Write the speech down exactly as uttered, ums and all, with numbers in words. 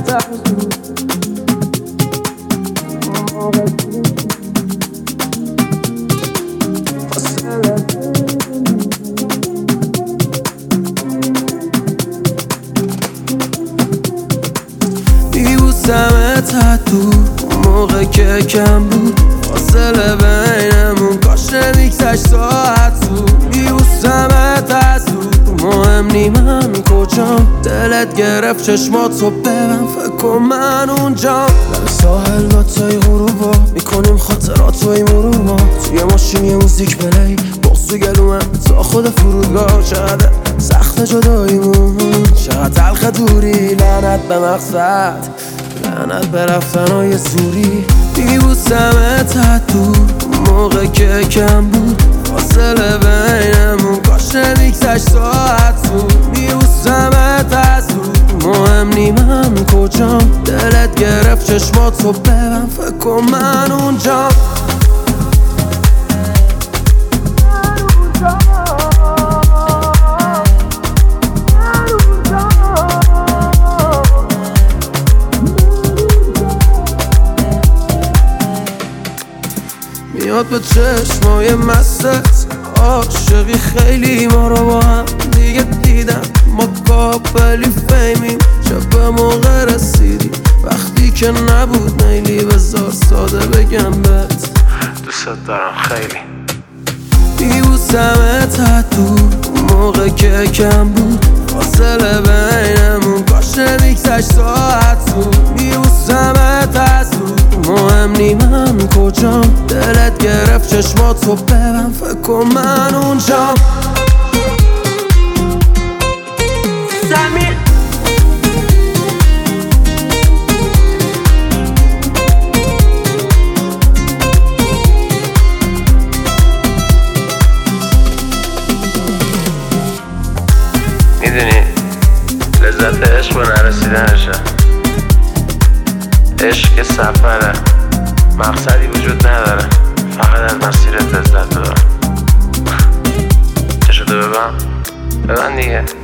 وسط از دور میبوسمت از دور موقع که کم بود فاصله بینمون کاش نمیگذشت ساعت زود میبوسمت از دور مهم نی من کجام دلت گرفت چشماتو ببن فکر کن من اونجام لب ساحل ناتای غروبا میکنیم خاطرات و ای مرور توی ماشین یه موزیک پلی بغض تو گلومه تا خود فرودگاه چقدر سخت جداییمون چقدر تلخ دوری لعنت به مقصد لعنت به رفتنهای زوری میبوسمت از دور موقع که کم بود فاصله بینمون کاش نمیگذشت ساعت زود میبوسمت از دور مهم نی من کجام دلت گرفت چشماتو ببن فکر کن من اونجام میاد به چشمای مستت عاشقی خیلی ما رو با هم دیگه دیدم ما کابلی فیمیم شب به موقع رسیدی وقتی که نبود میلی بذار ساده بگم بهت دوست دارم خیلی میبوسمت از دور موقع که کم بود فاصله بینمون کاش نمیگذشت ساعت زود میبوسمت از دور مهم نی من کجام دلت گرفت چشماتو ببن فکر کن من اونجام سمیر میدونی لذت عشق با نرسیدنشه عشق سفره مقصدی وجود نداره فقط از مسیرت لذت ببر چشتو ببن ببن دیگه